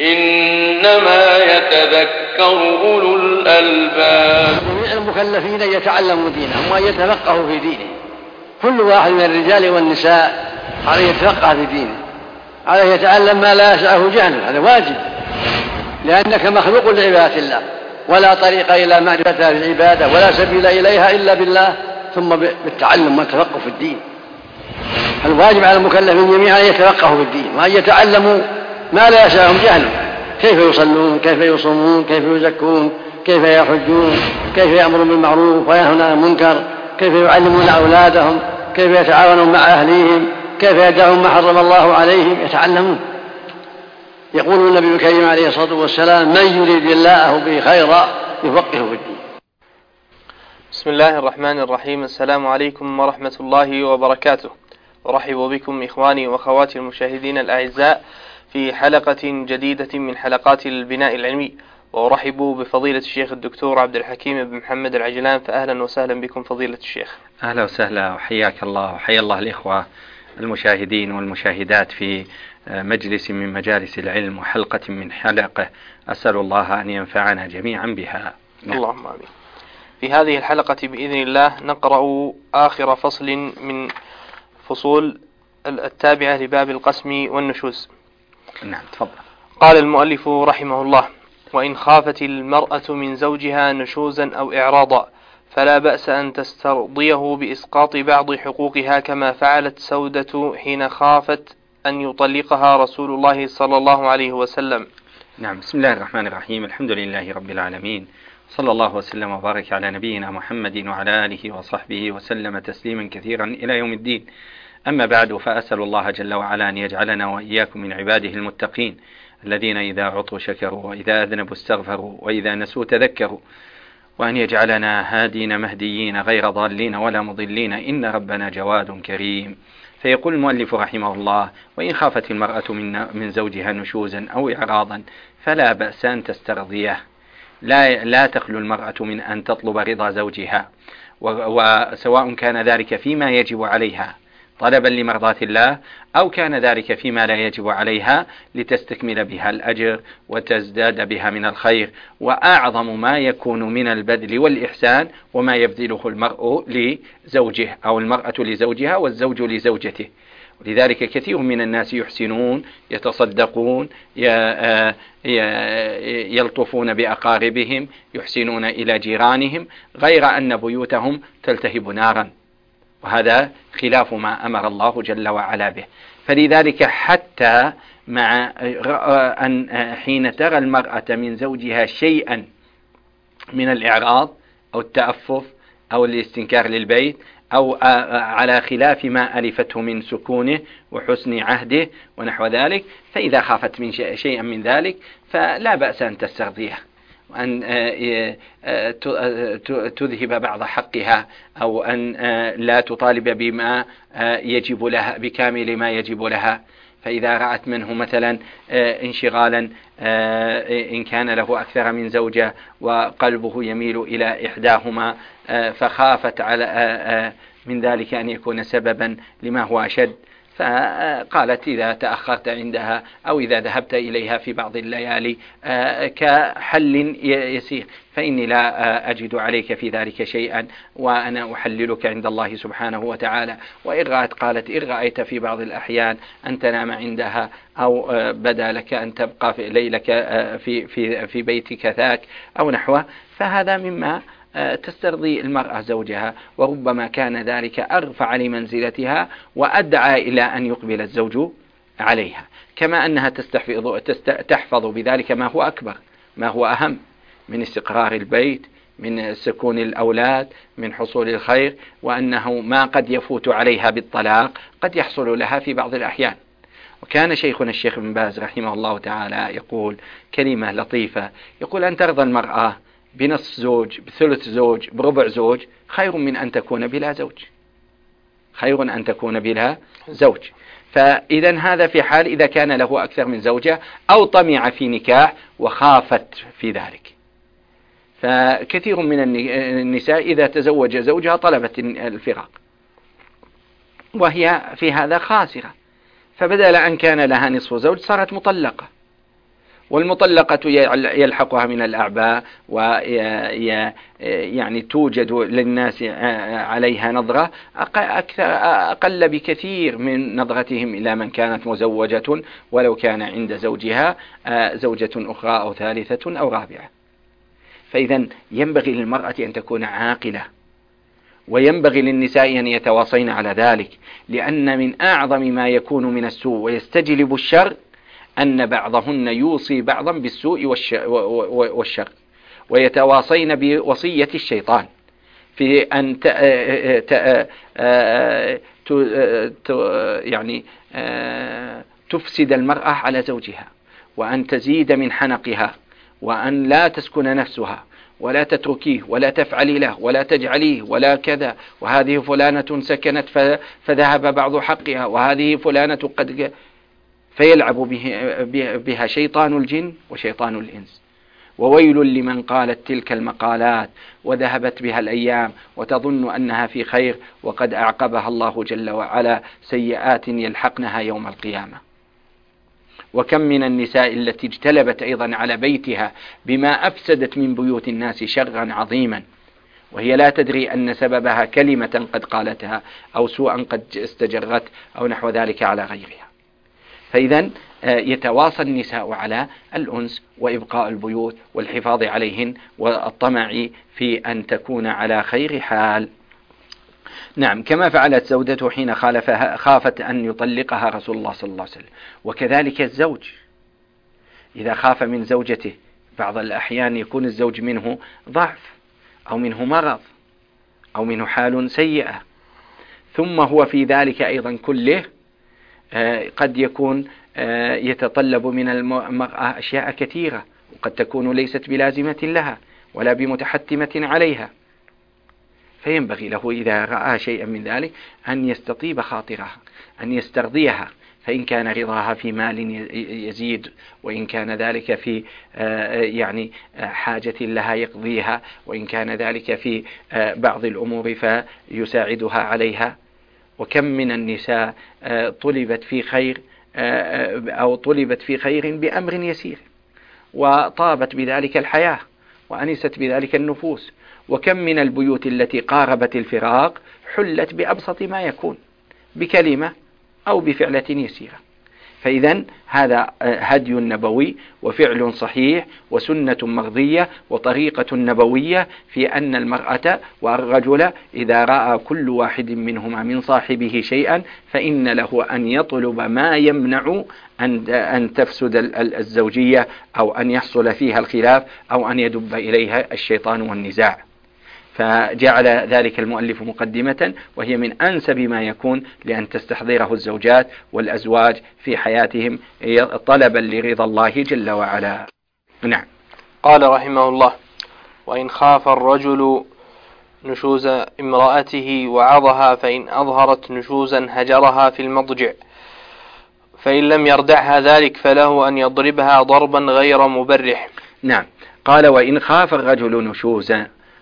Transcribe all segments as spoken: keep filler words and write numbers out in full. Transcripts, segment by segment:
إنما يتذكر أولو الألباب. جميع المكلفين يتعلموا دينهم وأن يتفقهوا في دينه. كل واحد من الرجال والنساء عليه يتفقه في دينه، عليه يتعلم ما لا يسعه جهله، هذا واجب، لأنك مخلوق لعبادة الله، ولا طريق إلى معرفتها في العبادة ولا سبيل إليها إلا بالله ثم بالتعلم والتفقه في الدين. الواجب على المكلفين جميعا أن يتفقهوا في الدين وأن يتعلموا ما لا يسعهم جهله، كيف يصلون، كيف يصومون، كيف يزكون، كيف يحجون، كيف يأمرون بالمعروف وينهون عن المنكر، كيف يعلمون أولادهم، كيف يتعاونون مع أهليهم، كيف يدعون ما حرم الله عليهم، يتعلمون. يقول النبي الكريم عليه الصلاة والسلام: من يريد الله به خيرا يفقهه في الدين. بسم الله الرحمن الرحيم. السلام عليكم ورحمة الله وبركاته. أرحب بكم إخواني وأخواتي المشاهدين الأعزاء في حلقة جديدة من حلقات البناء العلمي، وأرحب بفضيلة الشيخ الدكتور عبد الحكيم بن محمد العجلان، فأهلا وسهلا بكم فضيلة الشيخ. أهلا وسهلا وحياك الله وحيا الله الإخوة المشاهدين والمشاهدات في مجلس من مجالس العلم وحلقة من حلقة، أسأل الله أن ينفعنا جميعا بها. اللهم آمين. في هذه الحلقة بإذن الله نقرأ آخر فصل من فصول التابعة لباب القسم والنشوز. نعم، تفضل. قال المؤلف رحمه الله: وإن خافت المرأة من زوجها نشوزا أو إعراضا فلا بأس أن تسترضيه بإسقاط بعض حقوقها، كما فعلت سودة حين خافت أن يطلقها رسول الله صلى الله عليه وسلم. نعم، بسم الله الرحمن الرحيم. الحمد لله رب العالمين، صلى الله وسلم وبارك على نبينا محمد وعلى آله وصحبه وسلم تسليما كثيرا إلى يوم الدين. أما بعد، فأسأل الله جل وعلا أن يجعلنا وإياكم من عباده المتقين الذين إذا عطوا شكروا وإذا أذنبوا استغفروا وإذا نسوا تذكروا، وأن يجعلنا هادين مهديين غير ضالين ولا مضلين، إن ربنا جواد كريم. فيقول المؤلف رحمه الله: وإن خافت المرأة من, من زوجها نشوزا أو إعراضا فلا بأس أن تسترضيه. لا, لا تخلو المرأة من أن تطلب رضا زوجها، وسواء كان ذلك فيما يجب عليها طلبا لمرضاة الله، أو كان ذلك فيما لا يجب عليها لتستكمل بها الأجر وتزداد بها من الخير. وأعظم ما يكون من البذل والإحسان وما يبذله المرء لزوجه أو المرأة لزوجها والزوج لزوجته. ولذلك كثير من الناس يحسنون، يتصدقون، يلطفون بأقاربهم، يحسنون إلى جيرانهم، غير أن بيوتهم تلتهب نارا، وهذا خلاف ما أمر الله جل وعلا به. فلذلك حتى مع أن حين ترى المرأة من زوجها شيئا من الإعراض أو التأفف أو الاستنكار للبيت أو على خلاف ما ألفته من سكونه وحسن عهده ونحو ذلك، فإذا خافت من شيئا من ذلك فلا بأس أن تسترضيه، وأن تذهب بعض حقها، أو أن لا تطالب بما يجب لها بكامل ما يجب لها. فإذا رأت منه مثلا انشغالا، إن كان له أكثر من زوجة وقلبه يميل إلى إحداهما، فخافت على من ذلك أن يكون سببا لما هو أشد، فقالت: إذا تأخرت عندها أو إذا ذهبت إليها في بعض الليالي كحل يسير فإني لا أجد عليك في ذلك شيئا، وأنا أحللك عند الله سبحانه وتعالى. وإن رأت قالت: إن رأيت في بعض الأحيان أن تنام عندها أو بدا لك أن تبقى في ليلك في, في, في بيتك ذاك أو نحوه، فهذا مما تسترضي المرأة زوجها، وربما كان ذلك أرفع لمنزلتها وأدعى إلى أن يقبل الزوج عليها، كما أنها تستحفظ تحفظ بذلك ما هو أكبر، ما هو أهم من استقرار البيت، من سكون الأولاد، من حصول الخير، وأنه ما قد يفوت عليها بالطلاق قد يحصل لها في بعض الأحيان. وكان شيخنا الشيخ بن باز رحمه الله تعالى يقول كلمة لطيفة، يقول: أن ترضى المرأة بنصف زوج، بثلث زوج، بربع زوج، خير من أن تكون بلا زوج، خير أن تكون بلا زوج. فإذا هذا في حال إذا كان له أكثر من زوجة أو طمع في نكاح وخافت في ذلك. فكثير من النساء إذا تزوج زوجها طلبت الفراق، وهي في هذا خاسرة، فبدل أن كان لها نصف زوج صارت مطلقة، والمطلقة يلحقها من الأعباء ويعني توجد للناس عليها نظرة أقل بكثير من نظرتهم إلى من كانت مزوجة ولو كان عند زوجها زوجة أخرى أو ثالثة أو رابعة. فإذا ينبغي للمرأة أن تكون عاقلة، وينبغي للنساء أن يتواصين على ذلك، لأن من أعظم ما يكون من السوء ويستجلب الشر أن بعضهن يوصي بعضا بالسوء والشر، ويتواصين بوصية الشيطان في أن يعني تفسد المرأة على زوجها، وأن تزيد من حنقها، وأن لا تسكن نفسها، ولا تتركيه، ولا تفعلي له، ولا تجعليه، ولا كذا، وهذه فلانة سكنت فذهب بعض حقها، وهذه فلانة قد، فيلعب بها شيطان الجن وشيطان الإنس. وويل لمن قالت تلك المقالات وذهبت بها الأيام وتظن أنها في خير، وقد أعقبها الله جل وعلا سيئات يلحقنها يوم القيامة. وكم من النساء التي اجتلبت أيضا على بيتها بما أفسدت من بيوت الناس شرا عظيما، وهي لا تدري أن سببها كلمة قد قالتها أو سوءا قد استجرت أو نحو ذلك على غيرها. فإذا يتواصى النساء على الأنس وإبقاء البيوت والحفاظ عليهن والطمع في أن تكون على خير حال. نعم، كما فعلت زوجته حين خالفها خافت أن يطلقها رسول الله صلى الله عليه وسلم. وكذلك الزوج إذا خاف من زوجته، بعض الأحيان يكون الزوج منه ضعف أو منه مرض أو منه حال سيئة، ثم هو في ذلك أيضا كله قد يكون يتطلب من المرأة أشياء كثيرة، وقد تكون ليست بلازمة لها ولا بمتحتمة عليها، فينبغي له إذا رأى شيئا من ذلك أن يستطيب خاطرها، أن يسترضيها، فإن كان رضاها في مال يزيد، وإن كان ذلك في يعني حاجة لها يقضيها، وإن كان ذلك في بعض الأمور فيساعدها عليها. وكم من النساء طلبت في خير أو طلبت في خير بأمر يسير، وطابت بذلك الحياة وأنست بذلك النفوس. وكم من البيوت التي قاربت الفراق حلت بأبسط ما يكون، بكلمة أو بفعلة يسيرة. فإذا هذا هدي نبوي وفعل صحيح وسنة مرضية وطريقة نبوية في أن المرأة والرجل إذا رأى كل واحد منهما من صاحبه شيئا فإن له أن يطلب ما يمنع أن تفسد الزوجية أو أن يحصل فيها الخلاف أو أن يدب إليها الشيطان والنزاع. فجعل ذلك المؤلف مقدمة، وهي من أنسب ما يكون لأن تستحضره الزوجات والأزواج في حياتهم طلبا لرضا الله جل وعلا. نعم. قال رحمه الله: وإن خاف الرجل نشوز امرأته وعظها فإن أظهرت نشوزا هجرها في المضجع، فإن لم يردعها ذلك فله أن يضربها ضربا غير مبرح. نعم. قال: وإن خاف الرجل نشوز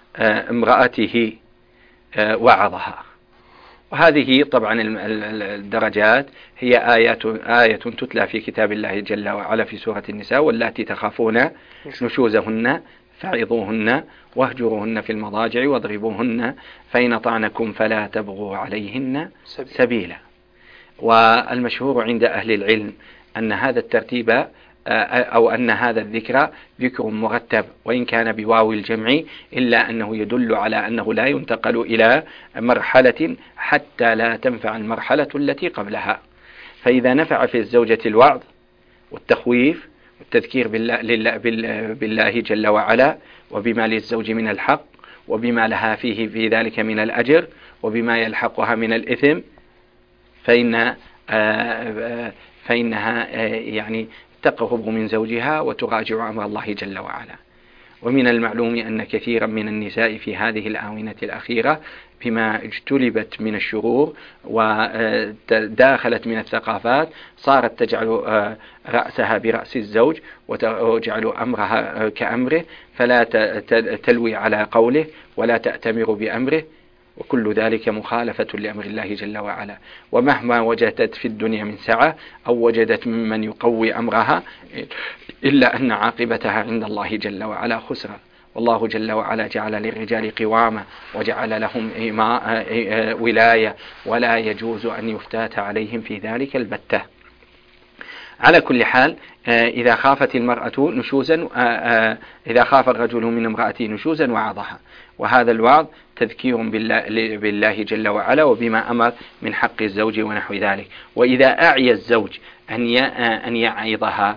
امرأته وعظها. وهذه طبعا الدرجات هي آيات آية تتلى في كتاب الله جل وعلا في سورة النساء: واللاتي تخافون نشوزهن فعظوهن واهجروهن في المضاجع واضربوهن فإن طعنكم فلا تبغوا عليهن سبيلا. والمشهور عند أهل العلم أن هذا الترتيب أو أن هذا الذكر ذكر مرتب، وإن كان بواو الجمع، إلا أنه يدل على أنه لا ينتقل إلى مرحلة حتى لا تنفع المرحلة التي قبلها. فإذا نفع في الزوجة الوعظ والتخويف والتذكير بالله, بالله جل وعلا وبما للزوج من الحق وبما لها فيه في ذلك من الأجر وبما يلحقها من الإثم، فإن فإنها يعني تقرب من زوجها وتراجع أمر الله جل وعلا. ومن المعلوم أن كثيرا من النساء في هذه الآونة الأخيرة بما اجتلبت من الشرور وداخلت من الثقافات صارت تجعل رأسها برأس الزوج وتجعل أمرها كأمره، فلا تلوي على قوله ولا تأتمر بأمره، وكل ذلك مخالفة لأمر الله جل وعلا. ومهما وجدت في الدنيا من سعة أو وجدت ممن يقوي أمرها إلا أن عاقبتها عند الله جل وعلا خسرا. والله جل وعلا جعل للرجال قوامة وجعل لهم ولاية، ولا يجوز أن يفتات عليهم في ذلك البتة. على كل حال، إذا خافت المرأة نشوزا، إذا خاف الرجل من امرأته نشوزا وعظها، وهذا الوعظ تذكير بالله, بالله جل وعلا وبما أمر من حق الزوج ونحو ذلك. وإذا أعي الزوج أن يعظها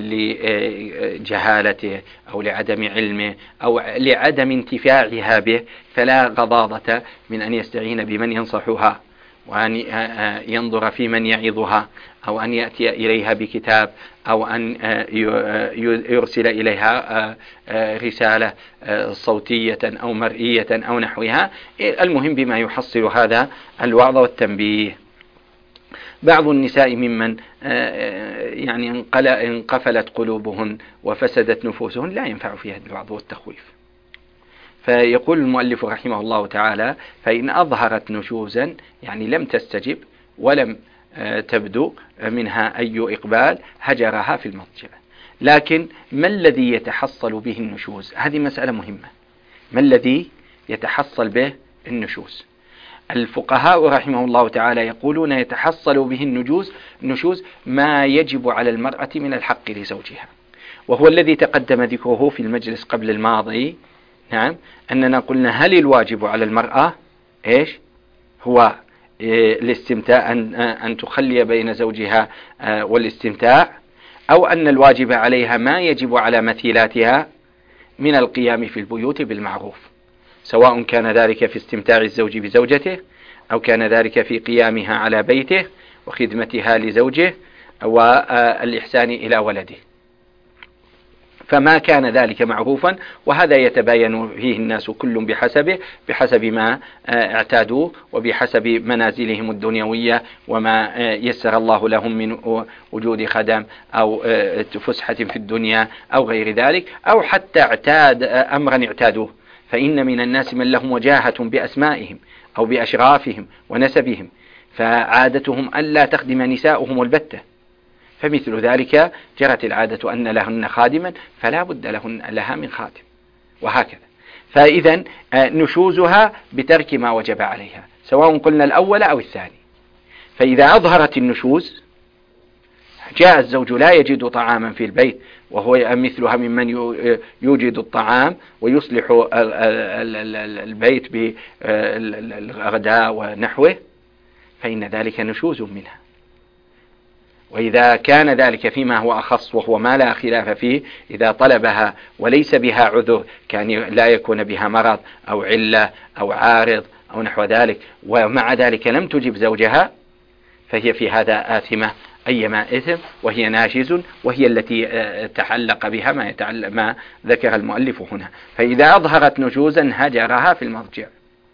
لجهالته أو لعدم علمه أو لعدم انتفاعها به، فلا غضاضة من أن يستعين بمن ينصحها، وأن ينظر في من يعظها، أو أن يأتي إليها بكتاب، أو أن يرسل إليها رسالة صوتية أو مرئية أو نحوها، المهم بما يحصل هذا الوعظ والتنبيه. بعض النساء ممن يعني انقفلت قلوبهن وفسدت نفوسهن لا ينفع فيها الوعظ والتخويف. فيقول المؤلف رحمه الله تعالى: فإن أظهرت نشوزا، يعني لم تستجب ولم تبدو منها أي إقبال، هجرها في المضجع. لكن ما الذي يتحصل به النشوز؟ هذه مسألة مهمة. ما الذي يتحصل به النشوز؟ الفقهاء رحمه الله تعالى يقولون يتحصل به النجوز النشوز ما يجب على المرأة من الحق لزوجها، وهو الذي تقدم ذكره في المجلس قبل الماضي. نعم، أننا قلنا هل الواجب على المرأة إيش هو الاستمتاع، أن, أن تخلي بين زوجها والاستمتاع، أو أن الواجب عليها ما يجب على مثيلاتها من القيام في البيوت بالمعروف، سواء كان ذلك في استمتاع الزوج بزوجته، أو كان ذلك في قيامها على بيته وخدمتها لزوجه والإحسان إلى ولده. فما كان ذلك معروفا، وهذا يتباين فيه الناس كل بحسبه بحسب ما اعتادوه وبحسب منازلهم الدنيوية وما يسر الله لهم من وجود خدم أو فسحة في الدنيا أو غير ذلك، أو حتى اعتاد أمرا اعتادوه. فإن من الناس من لهم وجاهة بأسمائهم أو بأشرافهم ونسبهم، فعادتهم ألا تخدم نساؤهم البتة، فمثل ذلك جرت العادة أن لهن خادما فلا بد لهن لها من خادم، وهكذا. فإذا نشوزها بترك ما وجب عليها، سواء قلنا الأول أو الثاني. فإذا أظهرت النشوز، جاء الزوج لا يجد طعاما في البيت وهو مثلها ممن يوجد الطعام ويصلح البيت بالغداء ونحوه، فإن ذلك نشوز منها. وإذا كان ذلك فيما هو أخص وهو ما لا خلاف فيه، إذا طلبها وليس بها عذر، كان لا يكون بها مرض أو علة أو عارض أو نحو ذلك، ومع ذلك لم تجب زوجها، فهي في هذا آثمة أيما إثم، وهي ناشز، وهي التي تعلق بها ما, يتعلق ما ذكر المؤلف هنا. فإذا أظهرت نشوزا هجرها في المضجع.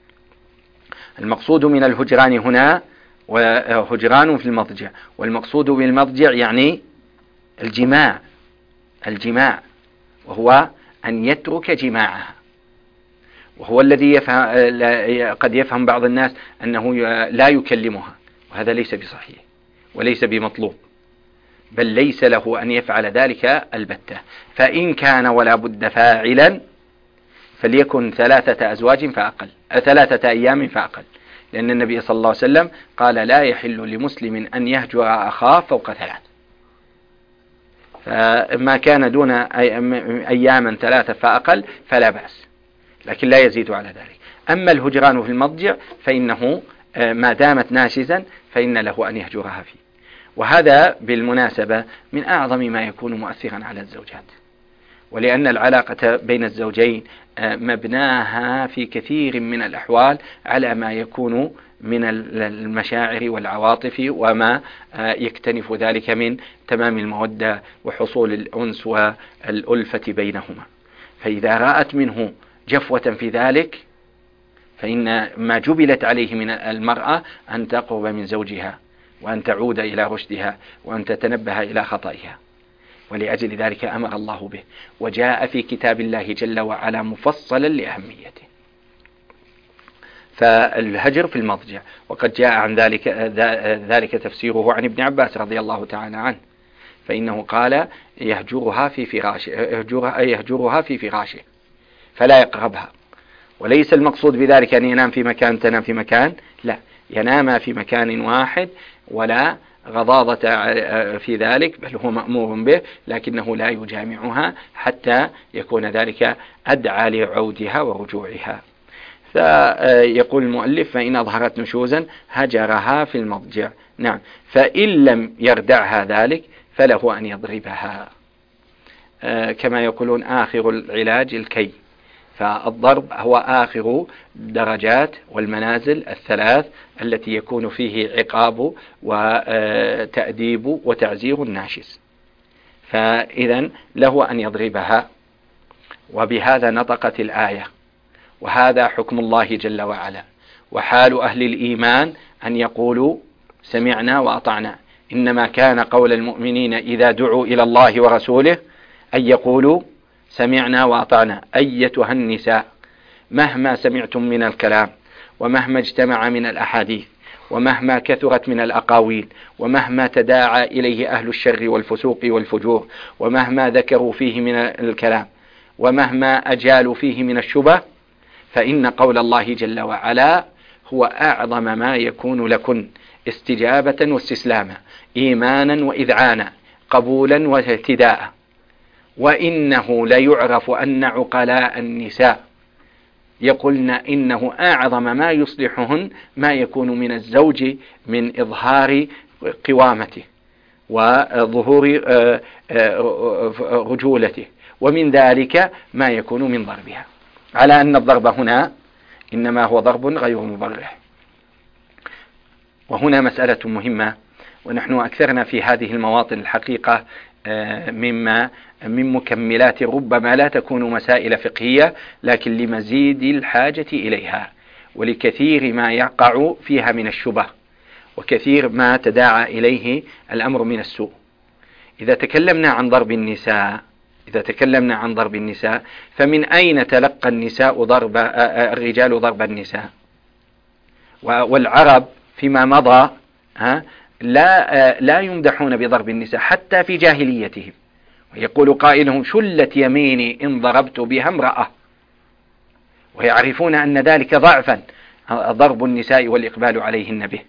المقصود من الهجران هنا وهجران في المضجع، والمقصود بالمضجع يعني الجماع الجماع وهو أن يترك جماعها، وهو الذي يفهم قد يفهم بعض الناس أنه لا يكلمها، وهذا ليس بصحيح وليس بمطلوب، بل ليس له أن يفعل ذلك البتة. فإن كان ولا بد فاعلا فليكن ثلاثة أزواج فأقل، ثلاثة أيام فأقل، لأن النبي صلى الله عليه وسلم قال: لا يحل لمسلم أن يهجر أخاه فوق ثلاث. فما كان دون أياما ثلاثة فأقل فلا بأس، لكن لا يزيد على ذلك. أما الهجران في المضجع فإنه ما دامت ناشزا فإن له أن يهجرها فيه. وهذا بالمناسبة من أعظم ما يكون مؤثرا على الزوجات، ولأن العلاقة بين الزوجين مبناها في كثير من الأحوال على ما يكون من المشاعر والعواطف وما يكتنف ذلك من تمام المودة وحصول الأنس والألفة بينهما. فإذا رأت منه جفوة في ذلك فإن ما جبلت عليه من المرأة أن تقرب من زوجها، وأن تعود إلى رشدها، وأن تتنبه إلى خطئها. ولأجل ذلك أمر الله به، وجاء في كتاب الله جل وعلا مفصلا لأهميته. فالهجر في المضجع. وقد جاء عن ذلك ذلك تفسيره عن ابن عباس رضي الله تعالى عنه، فإنه قال يهجرها في فراشه يهجرها, يهجرها في فراشه فلا يقربها. وليس المقصود بذلك أن ينام في مكان تنام في مكان، لا، ينام في مكان واحد ولا غضاضة في ذلك، بل هو مأمور به، لكنه لا يجامعها حتى يكون ذلك أدعى لعودها ورجوعها. فيقول المؤلف فإن أظهرت نشوزا هجرها في المضجع. نعم، فإن لم يردعها ذلك فله أن يضربها، كما يقولون آخر العلاج الكي. فالضرب هو آخر درجات والمنازل الثلاث التي يكون فيه عقاب وتأديب وتعزير الناشز، فإذا له أن يضربها. وبهذا نطقت الآية، وهذا حكم الله جل وعلا. وحال أهل الإيمان أن يقولوا سمعنا وأطعنا، إنما كان قول المؤمنين إذا دعوا إلى الله ورسوله أن يقولوا سمعنا وأطعنا. أيتها النساء، مهما سمعتم من الكلام، ومهما اجتمع من الأحاديث، ومهما كثرت من الأقاويل، ومهما تداعى إليه أهل الشر والفسوق والفجور، ومهما ذكروا فيه من الكلام، ومهما أجالوا فيه من الشبه، فإن قول الله جل وعلا هو أعظم ما يكون لكن استجابة واستسلاما، إيمانا وإذعانا، قبولا واهتداء. وإنه ليعرف أن عقلاء النساء يقولن إنه أعظم ما يصلحهن ما يكون من الزوج من إظهار قوامته وظهور رجولته، ومن ذلك ما يكون من ضربها، على أن الضرب هنا إنما هو ضرب غير مبرح. وهنا مسألة مهمة، ونحن أكثرنا في هذه المواطن الحقيقة مما من مكملات ربما لا تكون مسائل فقهية، لكن لمزيد الحاجة إليها، ولكثير ما يقع فيها من الشبه، وكثير ما تداعى إليه الأمر من السوء. إذا تكلمنا عن ضرب النساء إذا تكلمنا عن ضرب النساء فمن أين تلقى النساء ضرب الرجال ضرب النساء؟ والعرب فيما مضى لا لا يمدحون بضرب النساء حتى في جاهليتهم، ويقول قائلهم شلت يميني إن ضربت بها امرأة، ويعرفون أن ذلك ضعفا ضرب النساء والإقبال عليهن به.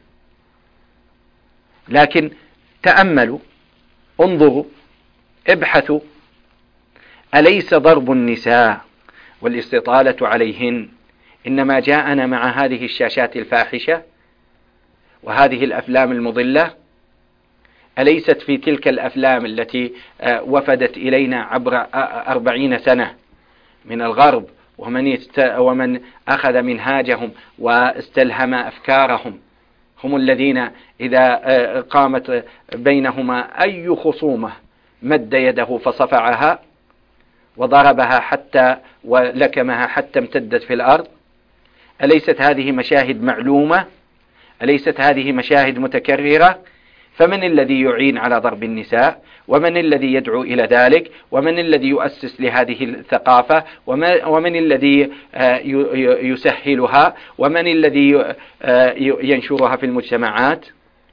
لكن تأملوا، انظروا، ابحثوا، أليس ضرب النساء والاستطالة عليهن إنما جاءنا مع هذه الشاشات الفاحشة وهذه الأفلام المضلة؟ أليست في تلك الأفلام التي وفدت إلينا عبر أربعين سنة من الغرب ومن, ومن أخذ منهاجهم واستلهم أفكارهم هم الذين إذا قامت بينهما أي خصومة مد يده فصفعها وضربها حتى ولكمها حتى امتدت في الأرض؟ أليست هذه مشاهد معلومة؟ أليست هذه مشاهد متكررة؟ فمن الذي يعين على ضرب النساء؟ ومن الذي يدعو إلى ذلك؟ ومن الذي يؤسس لهذه الثقافة؟ ومن الذي يسهلها؟ ومن الذي ينشرها في المجتمعات؟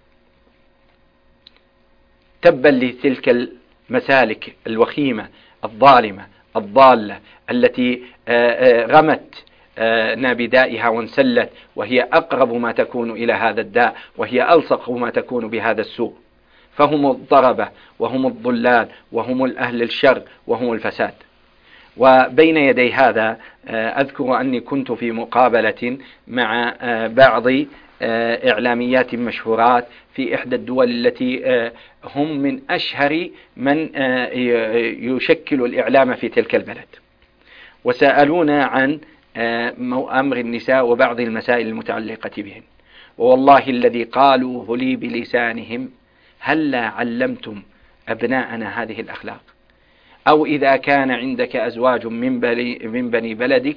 تبا لتلك المسالك الوخيمة الظالمة الضالة التي رمت بدائها وانسلت، وهي أقرب ما تكون إلى هذا الداء، وهي ألصق ما تكون بهذا السوء. فهم الضربة وهم الضلال وهم الأهل الشر وهم الفساد. وبين يدي هذا أذكر أني كنت في مقابلة مع بعض إعلاميات مشهورات في إحدى الدول التي هم من أشهر من يشكل الإعلام في تلك البلد، وسألونا عن أمر النساء وبعض المسائل المتعلقة بهن. والله الذي قالوا لي بلسانهم هلا علمتم أبناءنا هذه الأخلاق، أو إذا كان عندك أزواج من بني, من بني بلدك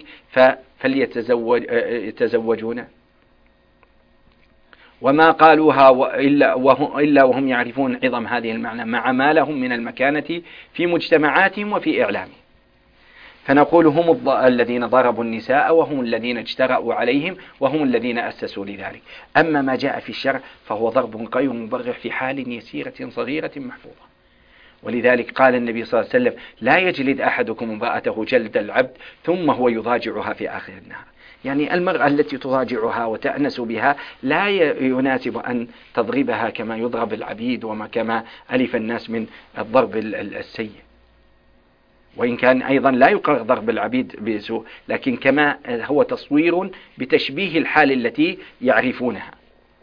فليتزوجون. وما قالوها إلا وهم, إلا وهم يعرفون عظم هذه المعنى مع ما لهم من المكانة في مجتمعاتهم وفي إعلامهم. فنقول هم الض... الذين ضربوا النساء وهم الذين اجترأوا عليهم وهم الذين أسسوا لذلك. أما ما جاء في الشرع فهو ضرب غير مبرح في حال يسيرة صغيرة محفوظة. ولذلك قال النبي صلى الله عليه وسلم لا يجلد أحدكم امرأته جلد العبد ثم هو يضاجعها في آخر النهار. يعني المرأة التي تضاجعها وتأنس بها لا يناسب أن تضربها كما يضرب العبيد وما كما ألف الناس من الضرب السيء، وإن كان أيضا لا يقرر ضرب العبيد بسوء، لكن كما هو تصوير بتشبيه الحال التي يعرفونها.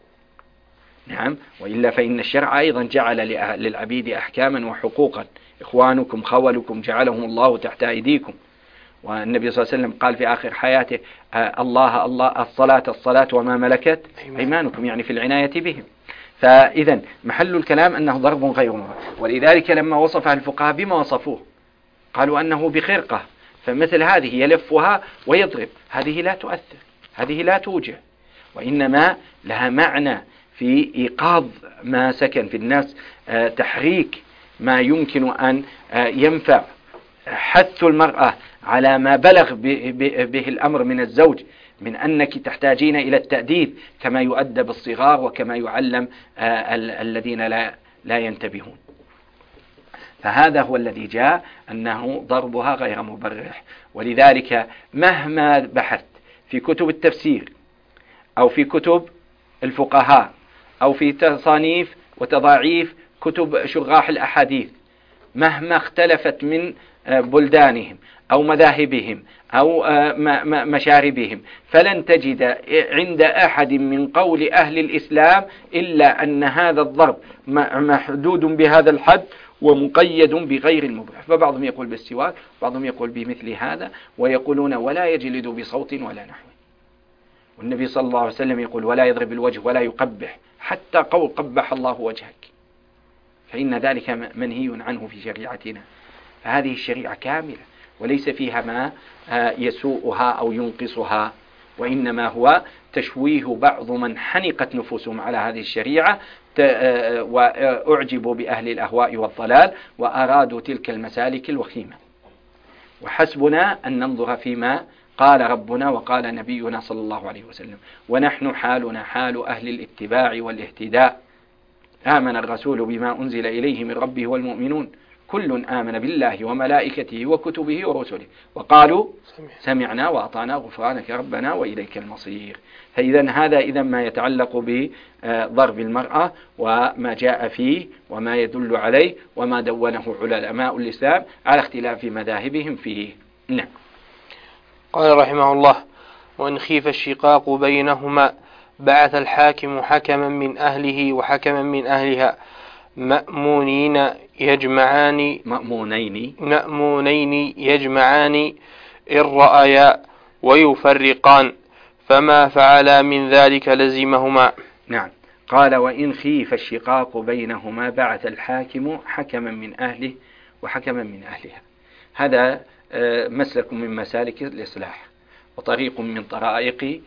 نعم، وإلا فإن الشرع أيضا جعل للعبيد أحكاما وحقوقا، إخوانكم خولكم جعلهم الله تحت أيديكم. والنبي صلى الله عليه وسلم قال في آخر حياته الله الله الصلاة الصلاة وما ملكت أيمانكم، يعني في العناية بهم. فإذا محل الكلام أنه ضرب غير مبرح. ولذلك لما وصفها الفقهاء بما وصفوه قالوا أنه بخرقة، فمثل هذه يلفها ويضرب، هذه لا تؤثر، هذه لا توجع، وإنما لها معنى في إيقاظ ما سكن في الناس، تحريك ما يمكن أن ينفع، حث المرأة على ما بلغ به الأمر من الزوج من أنك تحتاجين إلى التأديب كما يؤدب الصغار وكما يعلم الذين لا لا ينتبهون. فهذا هو الذي جاء أنه ضربها غير مبرح. ولذلك مهما بحثت في كتب التفسير أو في كتب الفقهاء أو في تصانيف وتضاعيف كتب شراح الأحاديث، مهما اختلفت من بلدانهم أو مذاهبهم أو مشاربهم، فلن تجد عند أحد من قول أهل الإسلام إلا أن هذا الضرب محدود بهذا الحد ومقيد بغير المبرح. فبعضهم يقول بالسواك، بعضهم يقول بمثل هذا، ويقولون ولا يجلد بصوت ولا نحو. والنبي صلى الله عليه وسلم يقول ولا يضرب الوجه ولا يقبح، حتى قول قبح الله وجهك، فإن ذلك منهي عنه في شريعتنا. فهذه الشريعة كاملة وليس فيها ما يسوءها أو ينقصها، وإنما هو تشويه بعض من حنقت نفوسهم على هذه الشريعة وأعجبوا بأهل الأهواء والضلال وأرادوا تلك المسالك الوخيمة. وحسبنا أن ننظر فيما قال ربنا وقال نبينا صلى الله عليه وسلم، ونحن حالنا حال أهل الاتباع والاهتداء. آمن الرسول بما أنزل إليه من ربه والمؤمنون كل آمن بالله وملائكته وكتبه ورسله وقالوا سمعنا وأطعنا غفرانك ربنا وإليك المصير. فإذا هذا إذا ما يتعلق بضرب المرأة وما جاء فيه وما يدل عليه وما دونه علماء الإسلام على اختلاف مذاهبهم فيه. نعم. قال رحمه الله: وإن خيف الشقاق بينهما بعث الحاكم حكما من أهله وحكما من أهلها مأمونين يجمعان مأمونين مأمونين يجمعان إن رأيا ويفرقان، فما فعلا من ذلك لزمهما. نعم. قال: وإن خيف الشقاق بينهما بعث الحاكم حكما من أهله وحكما من أهلها. هذا مسلك من مسالك الإصلاح وطريق من طرائق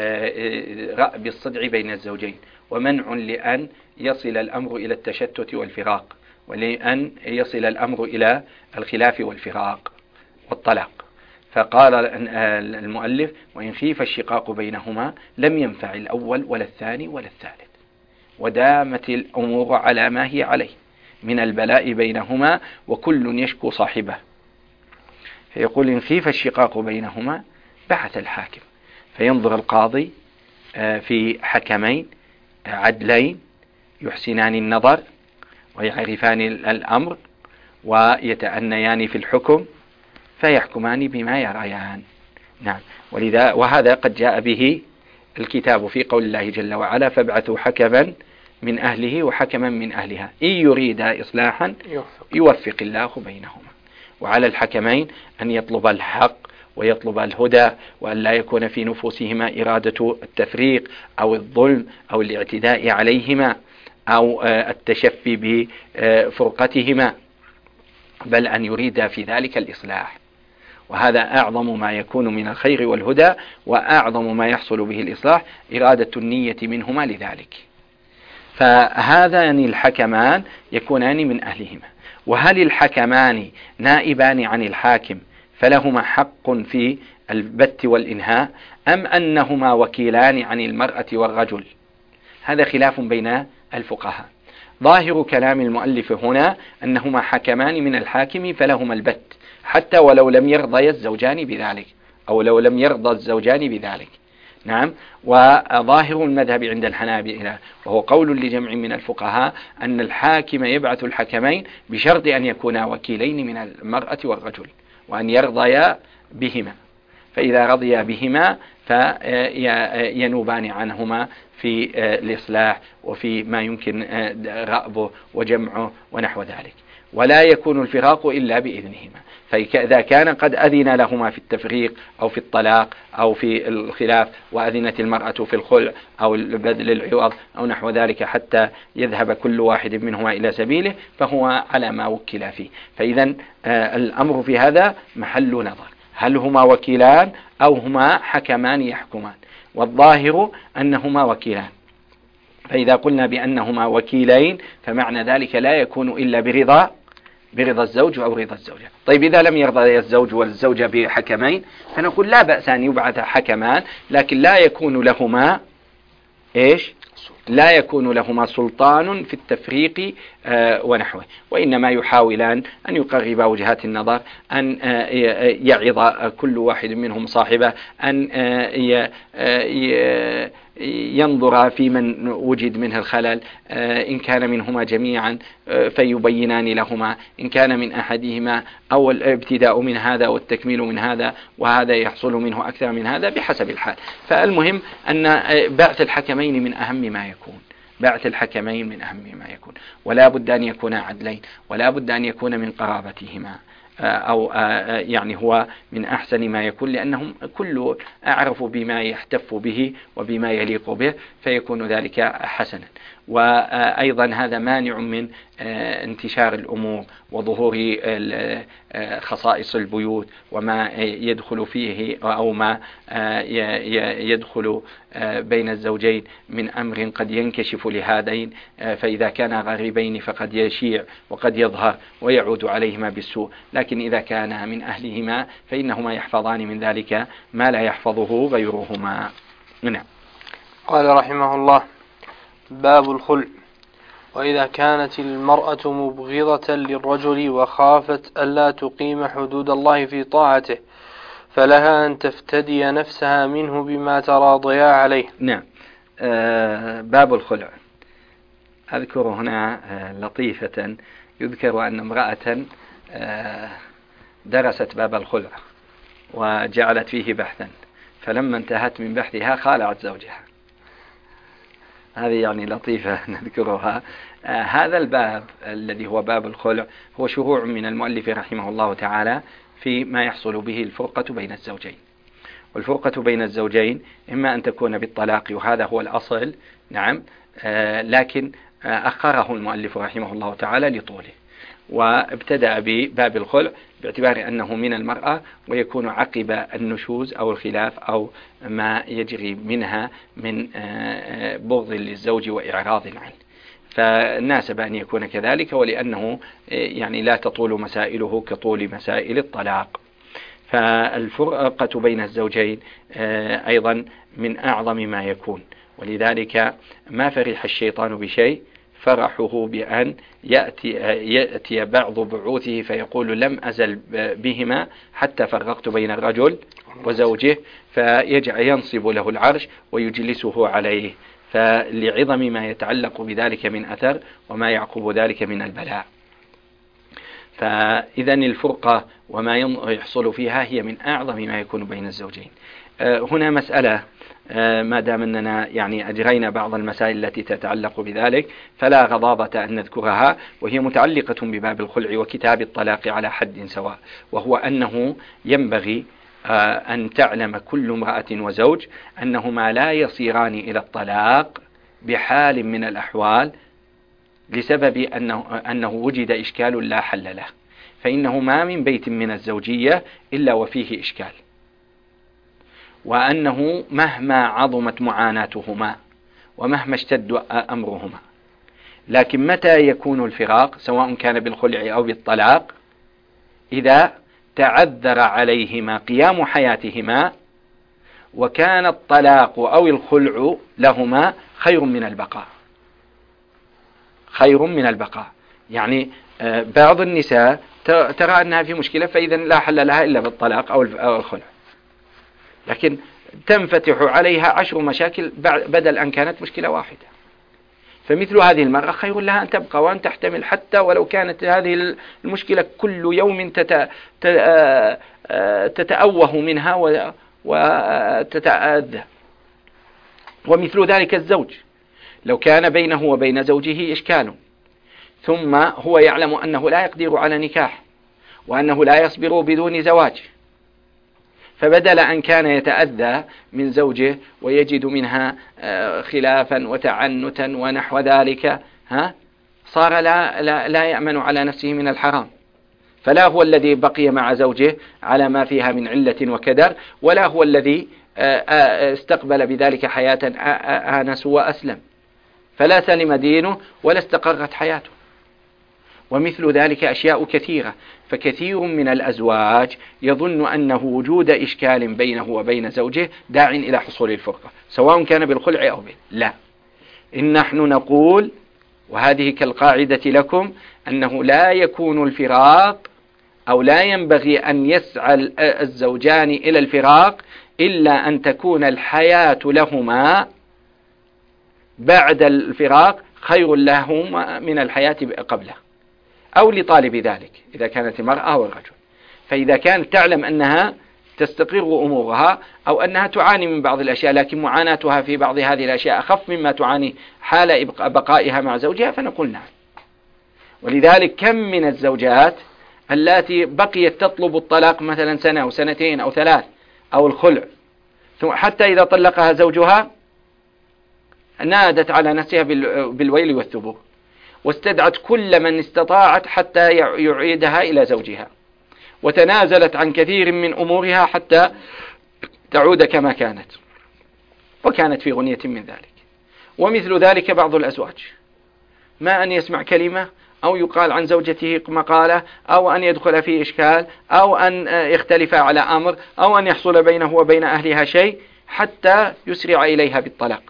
رأب الصدع بين الزوجين، ومنع لأن يصل الأمر إلى التشتت والفراق، ولأن يصل الأمر إلى الخلاف والفراق والطلاق. فقال المؤلف: وإن خيف الشقاق بينهما، لم ينفع الأول ولا الثاني ولا الثالث، ودامت الأمور على ما هي عليه من البلاء بينهما وكل يشكو صاحبه. فيقول: إن خيف الشقاق بينهما بعث الحاكم، فينظر القاضي في حكمين عدلين يحسنان النظر ويعرفان الأمر ويتأنيان في الحكم، فيحكمان بما يريان. نعم. ولذا وهذا قد جاء به الكتاب في قول الله جل وعلا: فابعثوا حكما من أهله وحكما من أهلها إن يريدا إصلاحا يوفق الله بينهما. وعلى الحكمين أن يطلب الحق ويطلب الهدى، وأن لا يكون في نفوسهما إرادة التفريق أو الظلم أو الاعتداء عليهما أو التشفي بفرقتهما، بل أن يريد في ذلك الإصلاح. وهذا أعظم ما يكون من الخير والهدى، وأعظم ما يحصل به الإصلاح إرادة النية منهما لذلك. فهذان الحكمان يكونان من أهلهما. وهل الحكمان نائبان عن الحاكم فلهما حق في البت والإنهاء، أم أنهما وكيلان عن المرأة والرجل؟ هذا خلاف بين الفقهاء. ظاهر كلام المؤلف هنا أنهما حكمان من الحاكم فلهما البت، حتى ولو لم يرضي الزوجان بذلك، أو لو لم يرضى الزوجان بذلك. نعم. وظاهر المذهب عند الحنابلة وهو قول لجمع من الفقهاء أن الحاكم يبعث الحكمين بشرط أن يكونا وكيلين من المرأة والرجل، وأن يرضيا بهما، فإذا رضيا بهما فينوبان عنهما في الإصلاح وفي ما يمكن رأبه وجمعه ونحو ذلك، ولا يكون الفراق إلا بإذنهما. فإذا كان قد أذن لهما في التفريق أو في الطلاق أو في الخلاف، وأذنت المرأة في الخلع أو بذل العوض أو نحو ذلك حتى يذهب كل واحد منهما إلى سبيله، فهو على ما وكل فيه. فإذا الأمر في هذا محل نظر، هل هما وكيلان أو هما حكمان يحكمان؟ والظاهر أنهما وكيلان. فإذا قلنا بأنهما وكيلين فمعنى ذلك لا يكون إلا برضا برضا الزوج أو رضا الزوجة. طيب إذا لم يرضى الزوج والزوجة بحكمين فنقول لا بأس أن يبعث حكمان، لكن لا يكون لهما إيش؟ لا يكون لهما سلطان في التفريق آه ونحوه، وإنما يحاولان أن يقربا وجهات النظر، أن آه يعظ كل واحد منهم صاحبه، أن آه ينظر في من وجد منه الخلل، إن كان منهما جميعا فيبينان لهما، إن كان من أحدهما أو الابتداء من هذا والتكميل من هذا، وهذا يحصل منه أكثر من هذا بحسب الحال. فالمهم أن بعث الحكمين من أهم ما يكون، بعث الحكمين من أهم ما يكون، ولا بد أن يكون عدلين، ولا بد أن يكون من قرابتهما، أو يعني هو من أحسن ما يكون، لأنهم كل أعرف بما يحتف به وبما يليق به، فيكون ذلك حسنا. وأيضا هذا مانع من انتشار الأمور وظهور خصائص البيوت وما يدخل فيه أو ما يدخل بين الزوجين من أمر قد ينكشف لهذين، فإذا كان غريبين فقد يشيع وقد يظهر ويعود عليهما بالسوء، لكن إذا كان من أهلهما فإنهما يحفظان من ذلك ما لا يحفظه غيرهما. نعم. قال رحمه الله: باب الخلع. وإذا كانت المرأة مبغضة للرجل وخافت ألا تقيم حدود الله في طاعته فلها أن تفتدي نفسها منه بما تراضيا عليه. نعم. آه باب الخلع. أذكر هنا آه لطيفة، يذكر أن امرأة آه درست باب الخلع وجعلت فيه بحثا، فلما انتهت من بحثها خالعت زوجها. هذه يعني لطيفة نذكرها. آه هذا الباب الذي هو باب الخلع هو شروع من المؤلف رحمه الله تعالى في ما يحصل به الفرقة بين الزوجين. والفرقة بين الزوجين إما أن تكون بالطلاق، وهذا هو الأصل، نعم، آه لكن آه أخره المؤلف رحمه الله تعالى لطوله، وابتدأ بباب الخلع باعتبار أنه من المرأة ويكون عقب النشوز أو الخلاف أو ما يجري منها من بغض للزوج وإعراض عنه، فناسب أن يكون كذلك، ولأنه يعني لا تطول مسائله كطول مسائل الطلاق. فالفرقة بين الزوجين أيضا من أعظم ما يكون، ولذلك ما فرح الشيطان بشيء فرحه بأن يأتي, يأتي بعض بعوثه فيقول لم أزل بهما حتى فرقت بين الرجل وزوجه، فيجعل ينصب له العرش ويجلسه عليه، فلعظم ما يتعلق بذلك من أثر وما يعقب ذلك من البلاء. فإذا الفرقة وما يحصل فيها هي من أعظم ما يكون بين الزوجين. هنا مسألة ما دام أننا يعني أجرينا بعض المسائل التي تتعلق بذلك فلا غضاضة أن نذكرها، وهي متعلقة بباب الخلع وكتاب الطلاق على حد سواء، وهو أنه ينبغي أن تعلم كل امرأة وزوج أنهما لا يصيران إلى الطلاق بحال من الأحوال لسبب أنه, أنه وجد إشكال لا حل له، فإنه ما من بيت من الزوجية إلا وفيه إشكال، وأنه مهما عظمت معاناتهما ومهما اشتد أمرهما، لكن متى يكون الفراق سواء كان بالخلع أو بالطلاق؟ إذا تعذر عليهما قيام حياتهما، وكان الطلاق أو الخلع لهما خير من البقاء، خير من البقاء. يعني بعض النساء ترى أنها في مشكلة، فإذا لا حل لها إلا بالطلاق أو الخلع، لكن تنفتح عليها عشر مشاكل بدل أن كانت مشكلة واحدة. فمثل هذه المرأة خير لها أن تبقى وأن تحتمل، حتى ولو كانت هذه المشكلة كل يوم تتأوه منها وتتأذى. ومثل ذلك الزوج، لو كان بينه وبين زوجه إشكال، ثم هو يعلم أنه لا يقدر على نكاح، وأنه لا يصبر بدون زواج، فبدل أن كان يتأذى من زوجه ويجد منها خلافا وتعنتا ونحو ذلك، ها صار لا, لا, لا يأمن على نفسه من الحرام. فلا هو الذي بقي مع زوجه على ما فيها من علة وكدر، ولا هو الذي استقبل بذلك حياة آنس وأسلم، فلا سلم دينه ولا استقرت حياته. ومثل ذلك أشياء كثيرة. فكثير من الأزواج يظن أنه وجود إشكال بينه وبين زوجه داع إلى حصول الفرقة، سواء كان بالخلع أو به. لا، إن نحن نقول، وهذه كالقاعدة لكم، أنه لا يكون الفراق أو لا ينبغي أن يسعى الزوجان إلى الفراق إلا أن تكون الحياة لهما بعد الفراق خير لهما من الحياة قبله، أو لطالب ذلك إذا كانت المرأة والرجل. فإذا كانت تعلم أنها تستقر أمورها أو أنها تعاني من بعض الأشياء، لكن معاناتها في بعض هذه الأشياء أخف مما تعاني حال بقائها مع زوجها، فنقول نعم. ولذلك كم من الزوجات التي بقيت تطلب الطلاق مثلا سنة أو سنتين أو ثلاث أو الخلع، حتى إذا طلقها زوجها نادت على نفسها بالويل والثبور، واستدعت كل من استطاعت حتى يعيدها إلى زوجها، وتنازلت عن كثير من أمورها حتى تعود كما كانت، وكانت في غنية من ذلك. ومثل ذلك بعض الأزواج، ما أن يسمع كلمة أو يقال عن زوجته مقالة، أو أن يدخل في إشكال، أو أن يختلف على أمر، أو أن يحصل بينه وبين أهلها شيء حتى يسرع إليها بالطلاق.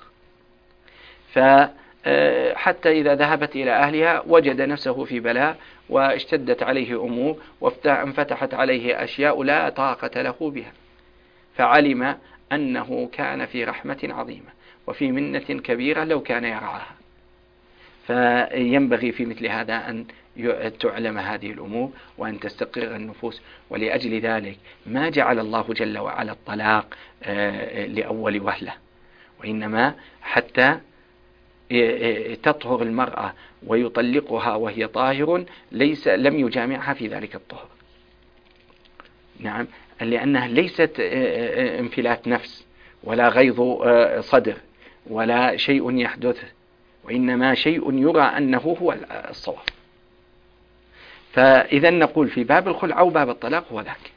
فحتى إذا ذهبت إلى أهلها وجد نفسه في بلاء، واشتدت عليه أمور، وانفتحت عليه أشياء لا طاقة له بها، فعلم أنه كان في رحمة عظيمة وفي منة كبيرة لو كان يرعاها. فينبغي في مثل هذا أن تعلم هذه الأمور وأن تستقر النفوس. ولأجل ذلك ما جعل الله جل وعلا الطلاق لأول وهلة، وإنما حتى تطهر المرأة ويطلقها وهي طاهر، ليس لم يجامعها في ذلك الطهر. نعم، لأنها ليست انفلات نفس ولا غيظ صدر ولا شيء يحدث، وإنما شيء يرى أنه هو الصواب. فإذا نقول في باب الخلع أو باب الطلاق هو ذاك.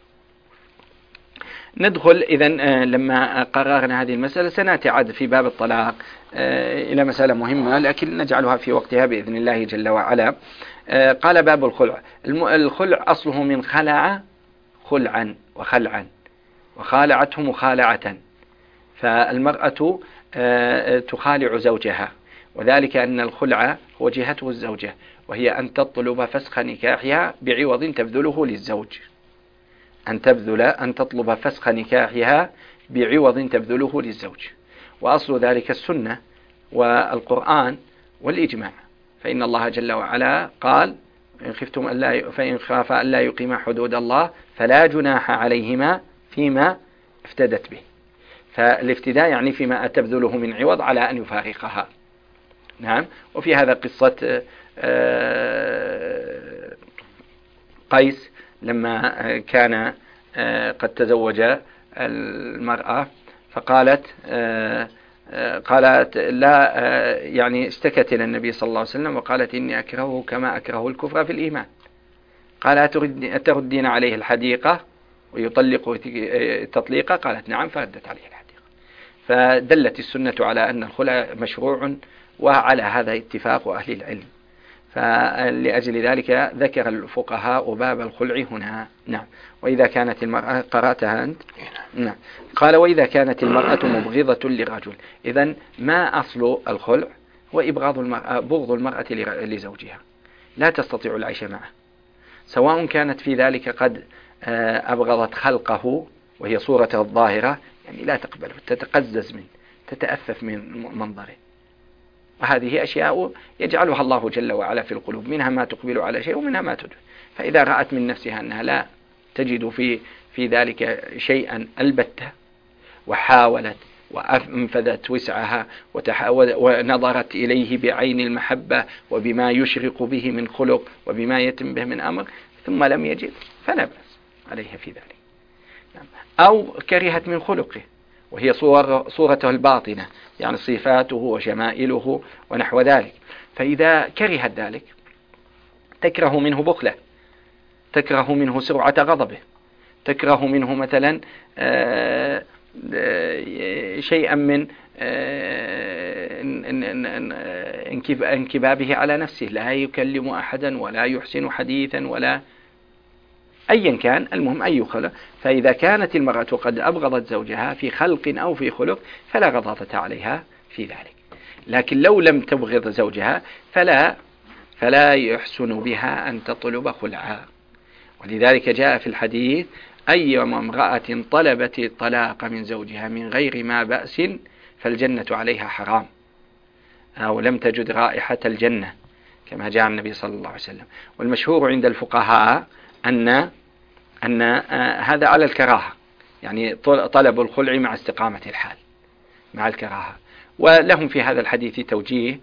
ندخل إذا لما قررنا هذه المسألة سنأتي عاد في باب الطلاق إلى مسألة مهمة، لكن نجعلها في وقتها بإذن الله جل وعلا. قال باب الخلع. الخلع أصله من خلع خلعا وخلعا، وخالعته مخالعة. فالمرأة تخالع زوجها، وذلك أن الخلع هو جهته الزوجة، وهي أن تطلب فسخ نكاحها بعوض تبذله للزوج، أن تبذل أن تطلب فسخ نكاحها بعوض تبذله للزوج. وأصل ذلك السنة والقرآن والإجماع. فإن الله جل وعلا قال: إن خفتم ألا فإن خاف ألا يقيما حدود الله فلا جناح عليهما فيما افتدت به. فالافتداء يعني فيما تبذله من عوض على أن يفارقها. نعم. وفي هذا قصة قيس لما كان قد تزوج المرأة، فقالت قالت لا يعني اشتكت إلى النبي صلى الله عليه وسلم وقالت: إني أكرهه كما أكره الكفر في الإيمان. قال: أتردين عليه الحديقة ويطلق تطليقا؟ قالت: نعم. فردت عليه الحديقة. فدلت السنة على أن الخلع مشروع، وعلى هذا اتفاق أهل العلم. فلأجل ذلك ذكر الفقهاء باب الخلع هنا. نعم. وإذا كانت المرأة، قرأتها أنت؟ نعم. قال وإذا كانت المرأة مبغضة للرجل. إذن ما أصل الخلع؟ وإبغاض المرأة، بغض المرأة لزوجها، لا تستطيع العيش معه، سواء كانت في ذلك قد أبغضت خلقه وهي صورته الظاهرة، يعني لا تقبله، تتقزز منه، تتأفف من منظره. وهذه أشياء يجعلها الله جل وعلا في القلوب، منها ما تقبل على شيء ومنها ما تدبر. فإذا رأت من نفسها أنها لا تجد في في ذلك شيئا البتة، وحاولت وأنفذت وسعها ونظرت إليه بعين المحبة وبما يشرق به من خلق وبما يتم به من أمر، ثم لم يجد، فلا بأس عليها في ذلك. أو كرهت من خلقه وهي صور صورته الباطنة، يعني صفاته وشمائله ونحو ذلك، فإذا كرهت ذلك تكره منه بخله، تكره منه سرعة غضبه، تكره منه مثلا شيئا من انكبابه على نفسه، لا يكلم أحدا ولا يحسن حديثا ولا أيا كان، المهم أي خلق. فإذا كانت المرأة قد أبغضت زوجها في خلق أو في خلق فلا غضاضة عليها في ذلك. لكن لو لم تبغض زوجها فلا فلا يحسن بها أن تطلب خلعها. ولذلك جاء في الحديث أي امرأة طلبت الطلاق من زوجها من غير ما بأس فالجنة عليها حرام، أو لم تجد رائحة الجنة، كما جاء النبي صلى الله عليه وسلم. والمشهور عند الفقهاء أن أن هذا على الكراهة، يعني طلب الخلع مع استقامة الحال مع الكراهة. ولهم في هذا الحديث توجيه،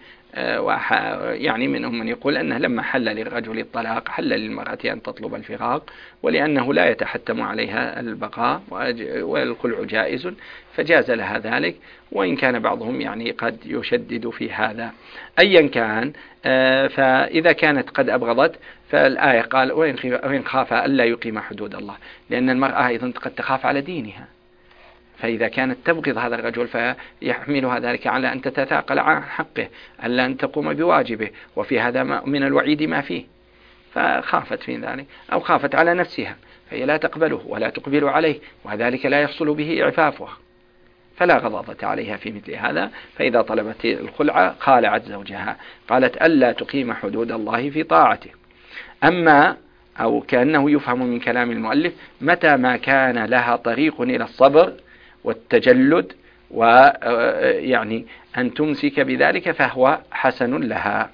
يعني منهم من يقول أنه لما حل للرجل الطلاق حل للمرأة أن تطلب الفراق، ولأنه لا يتحتم عليها البقاء والخلع جائز فجاز لها ذلك، وإن كان بعضهم يعني قد يشدد في هذا. أيا كان، فإذا كانت قد أبغضت فالآية قال وإن خاف ألا يقيم حدود الله، لأن المرأة أيضا قد تخاف على دينها، فإذا كانت تبغض هذا الرجل فيحملها ذلك على أن تتثاقل عن حقه، ألا أن تقوم بواجبه، وفي هذا من الوعيد ما فيه، فخافت في ذلك، أو خافت على نفسها فهي لا تقبله ولا تقبل عليه، وذلك لا يحصل به إعفافها، فلا غضاضة عليها في مثل هذا. فإذا طلبت الخلع خالعت زوجها، قالت ألا تقيم حدود الله في طاعته. أما أو كأنه يفهم من كلام المؤلف متى ما كان لها طريق إلى الصبر والتجلد ويعني أن تمسك بذلك فهو حسن لها،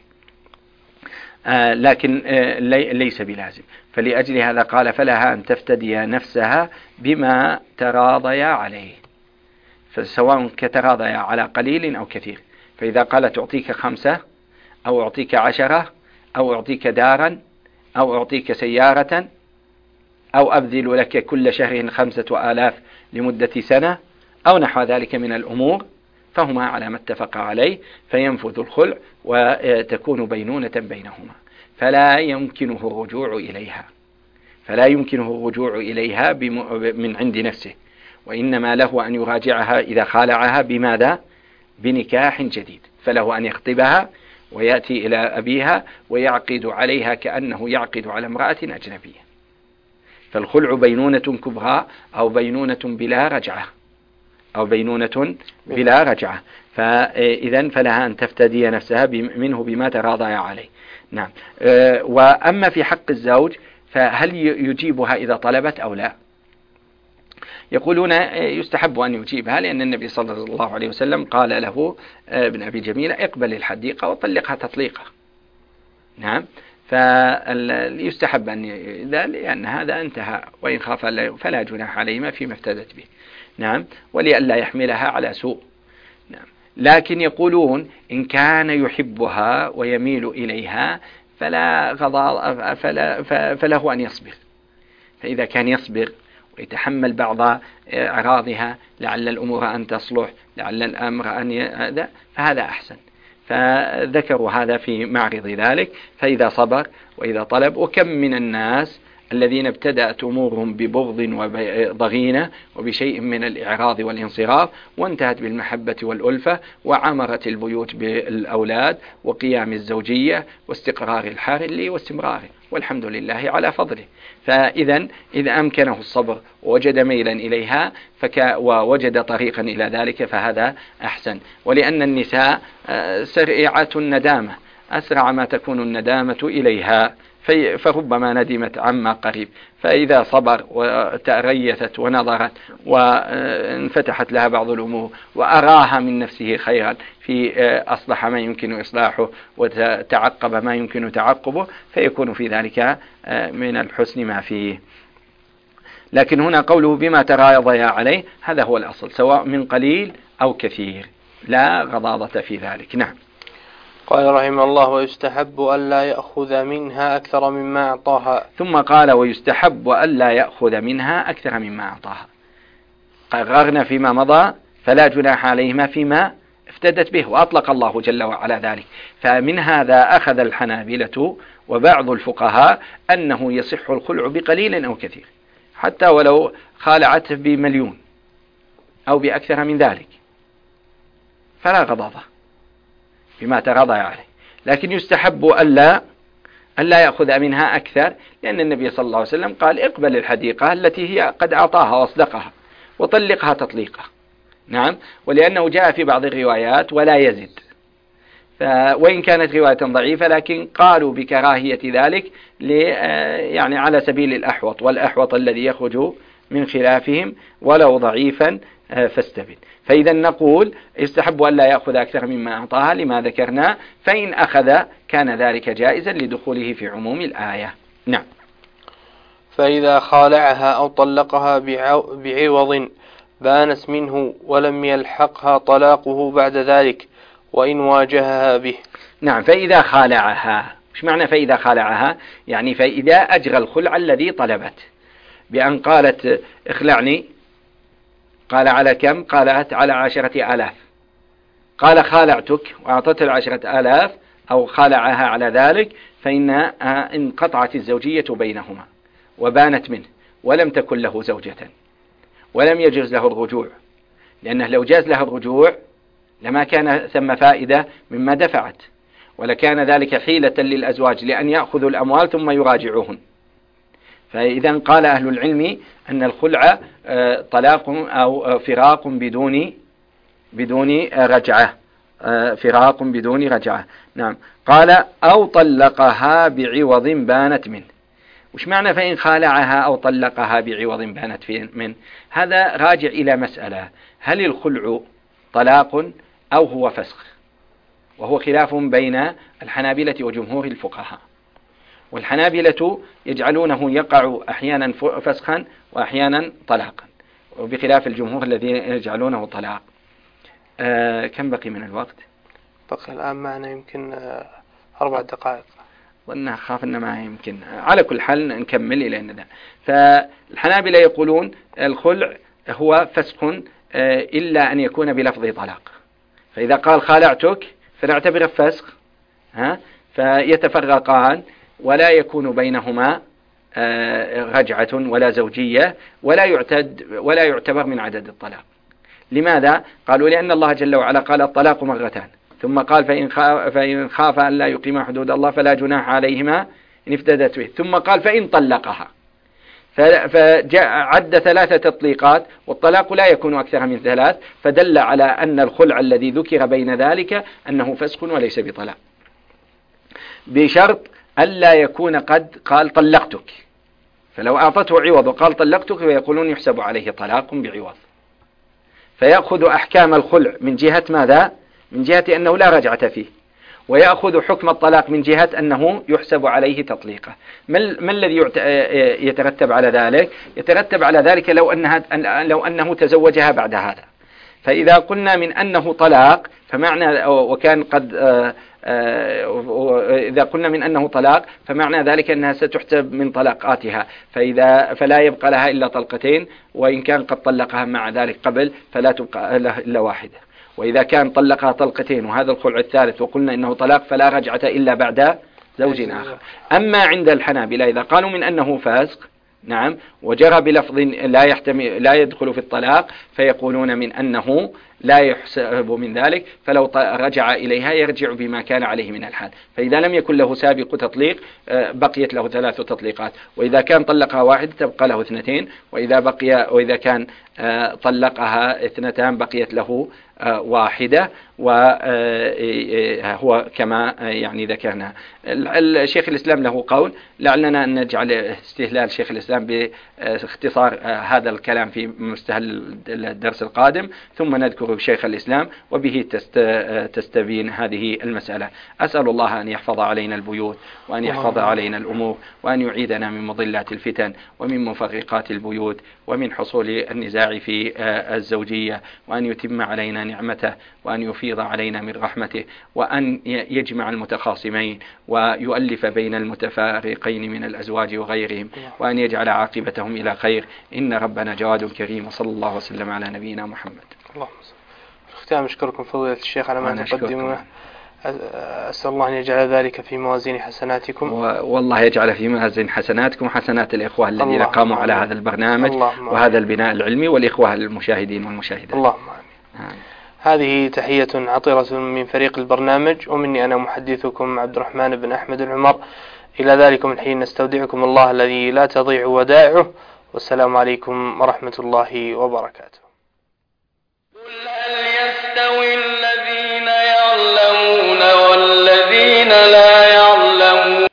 آه لكن آه ليس بلازم. فلأجل هذا قال فلها أن تفتدي نفسها بما تراضيا عليه، فسواء كتراضيا على قليل أو كثير. فإذا قالت أعطيك خمسة أو أعطيك عشرة أو أعطيك دارا أو أعطيك سيارة أو أبذل لك كل شهر خمسة آلاف لمدة سنة أو نحو ذلك من الأمور، فهما على ما اتفق عليه، فينفذ الخلع وتكون بينونة بينهما، فلا يمكنه الرجوع إليها فلا يمكنه الرجوع إليها من عند نفسه، وإنما له أن يراجعها إذا خالعها بماذا؟ بنكاح جديد، فله أن يخطبها ويأتي إلى أبيها ويعقد عليها كأنه يعقد على امرأة أجنبية. فالخلع بينونة كبرى أو بينونة بلا رجعة أو بينونة بلا رجعة، فإذن فلها أن تفتدي نفسها منه بما تراضى عليه. نعم. وأما في حق الزوج فهل يجيبها إذا طلبت أو لا؟ يقولون يستحب أن يجيبها، لأن النبي صلى الله عليه وسلم قال له ابن أبي جميلة اقبل الحديقة وطلقها تطليقة. نعم. فيستحب أن لأن هذا انتهى، وإن خاف فلا جناح عليهما فيما افتدت به. نعم. ولئلا يحملها على سوء. نعم. لكن يقولون إن كان يحبها ويميل إليها فلا غضاء فلا فله أن يصبر، فإذا كان يصبر ويتحمل بعض أعراضها لعل الأمور أن تصلح، لعل الأمر أن ي... فهذا أحسن. فذكروا هذا في معرض ذلك، فإذا صبر وإذا طلب. وكم من الناس الذين ابتدأت أمورهم ببغض وضغينة وبشيء من الإعراض والانصراف، وانتهت بالمحبة والألفة، وعمرت البيوت بالأولاد وقيام الزوجية واستقرار الحال واستمراره، والحمد لله على فضله. فإذا إذا أمكنه الصبر ووجد ميلا إليها فك ووجد طريقا إلى ذلك فهذا أحسن. ولأن النساء سريعة الندامة، أسرع ما تكون الندامة إليها، فربما ندمت عما قريب، فإذا صبر وتريثت ونظرت وانفتحت لها بعض الأمور وأراها من نفسه خيرا في أصلح ما يمكن إصلاحه وتعقب ما يمكن تعقبه، فيكون في ذلك من الحسن ما فيه. لكن هنا قوله بما تراضيا عليه، هذا هو الأصل، سواء من قليل أو كثير، لا غضاضة في ذلك. نعم. قال رحمه الله: ويستحب ألا يأخذ منها أكثر مما أعطاها. ثم قال: ويستحب ألا يأخذ منها أكثر مما أعطاها. قررنا فيما مضى فلا جناح عليهما فيما افتدت به، وأطلق الله جل وعلا ذلك. فمن هذا أخذ الحنابلة وبعض الفقهاء أنه يصح الخلع بقليل أو كثير، حتى ولو خالعته بمليون أو بأكثر من ذلك فلا غضاضة بما تراضى عليه. لكن يستحب ألا ألا يأخذ منها أكثر، لأن النبي صلى الله عليه وسلم قال: اقبل الحديقة التي هي قد أعطاها واصدقها وطلقها تطليقة. نعم. ولأنه جاء في بعض الروايات: ولا يزد. وإن كانت رواية ضعيفة لكن قالوا بكراهية ذلك يعني على سبيل الأحوط، والأحوط الذي يخرج من خلافهم ولو ضعيفا فاستبد. فإذا نقول يستحب أن لا يأخذ أكثر مما أعطاها لما ذكرنا، فإن أخذ كان ذلك جائزا لدخوله في عموم الآية. نعم. فإذا خالعها أو طلقها بعوض بانت منه ولم يلحقها طلاقه بعد ذلك وإن واجهها به. نعم. فإذا خالعها، مش معنى فإذا خالعها؟ يعني فإذا أجرى الخلع الذي طلبت بأن قالت: اخلعني، قال: على كم؟ قالت: على عشرة آلاف. قال: خالعتك، وأعطته العشرة آلاف أو خالعها على ذلك، فإن انقطعت الزوجية بينهما وبانت منه ولم تكن له زوجة ولم يجوز له الرجوع، لأنه لو جاز له الرجوع لما كان ثم فائدة مما دفعت، ولكان ذلك حيلة للأزواج لأن يأخذوا الأموال ثم يراجعوهن. فإذا قال أهل العلم أن الخلع طلاق أو فراق بدون بدون رجعة، فراق بدون رجعة. نعم. قال: أو طلقها بعوض بانت منه. وش معنى فإن خالعها أو طلقها بعوض بانت منه؟ هذا راجع إلى مسألة: هل الخلع طلاق أو هو فسخ؟ وهو خلاف بين الحنابلة وجمهور الفقهاء. والحنابلة يجعلونه يقع أحيانا فسخا وأحيانا طلاقا، وبخلاف الجمهور الذين يجعلونه طلاق. آه كم بقي من الوقت؟ بقي الآن معنا يمكن آه أربع دقائق، وأنها خاف أن ما يمكن. على كل حال نكمل إلى أن ذا. فالحنابلة يقولون الخلع هو فسخ آه إلا أن يكون بلفظ طلاق. فإذا قال خالعتك فنعتبر فسخ، ها، فيتفرقان ولا يكون بينهما رجعة ولا زوجية، ولا يعتد ولا يعتبر من عدد الطلاق. لماذا؟ قالوا: لأن الله جل وعلا قال: الطلاق مرتان، ثم قال: فإن خاف, فإن خاف أن لا يقيم حدود الله فلا جناح عليهما إن افتدت به، ثم قال: فإن طلقها. فعد ثلاثة تطليقات، والطلاق لا يكون أكثر من ثلاث، فدل على أن الخلع الذي ذكر بين ذلك أنه فسخ وليس بطلاق، بشرط ألا يكون قد قال طلقتك. فلو أعطته عوض وقال طلقتك فيقولون يحسب عليه طلاق بعوض، فيأخذ أحكام الخلع من جهة ماذا؟ من جهة أنه لا رجعة فيه، ويأخذ حكم الطلاق من جهة أنه يحسب عليه تطليقه. ما الذي يترتب على ذلك؟ يترتب على ذلك لو أنها لو أنه تزوجها بعد هذا. فإذا قلنا من أنه طلاق فمعنى وكان قد إذا قلنا من أنه طلاق فمعنى ذلك أنها ستحسب من طلاقاتها، فإذا فلا يبقى لها إلا طلقتين، وإن كان قد طلقها مع ذلك قبل فلا تبقى لها إلا واحدة. وإذا كان طلقها طلقتين وهذا الخلع الثالث وقلنا إنه طلاق فلا رجعة إلا بعد زوج آخر. أما عند الحنابلة إذا قالوا من أنه فاسق نعم وجرى بلفظ لا يحتمل لا يدخل في الطلاق، فيقولون من أنه لا يحسب من ذلك، فلو رجع إليها يرجع بما كان عليه من الحال. فإذا لم يكن له سابق تطليق بقيت له ثلاث تطليقات، وإذا كان طلقها واحد تبقى له اثنتين، وإذا بقي وإذا كان طلقها اثنتان بقيت له واحدة، وهو كما يعني ذكرنا. الشيخ الإسلام له قول، لعلنا أن نجعل استهلال شيخ الإسلام باختصار هذا الكلام في مستهل الدرس القادم، ثم نذكر شيخ الإسلام وبه تستبين هذه المسألة. أسأل الله أن يحفظ علينا البيوت، وأن يحفظ علينا الأمور، وأن يعيدنا من مضلات الفتن، ومن مفرقات البيوت، ومن حصول النزاع في الزوجية، وأن يتم علينا نعمته، وأن يفيض علينا من رحمته، وأن يجمع المتخاصمين ويؤلف بين المتفارقين من الأزواج وغيرهم، وأن يجعل عاقبتهم إلى خير. إن ربنا جواد كريم، وصلى الله وسلم على نبينا محمد. اللهم صل. الختام أشكركم فضيلة الشيخ على ما تقدمونه، أسأل الله أن يجعل ذلك في موازين حسناتكم، والله يجعل في موازين حسناتكم وحسنات الإخوة الذين قاموا على هذا البرنامج وهذا البناء العلمي، والإخوة المشاهدين والمشاهدات. اللهم آمين. هذه تحية عطرة من فريق البرنامج، ومني أنا محدثكم عبد الرحمن بن أحمد العمر. إلى ذلك من حين نستودعكم الله الذي لا تضيع ودائعه، والسلام عليكم ورحمة الله وبركاته.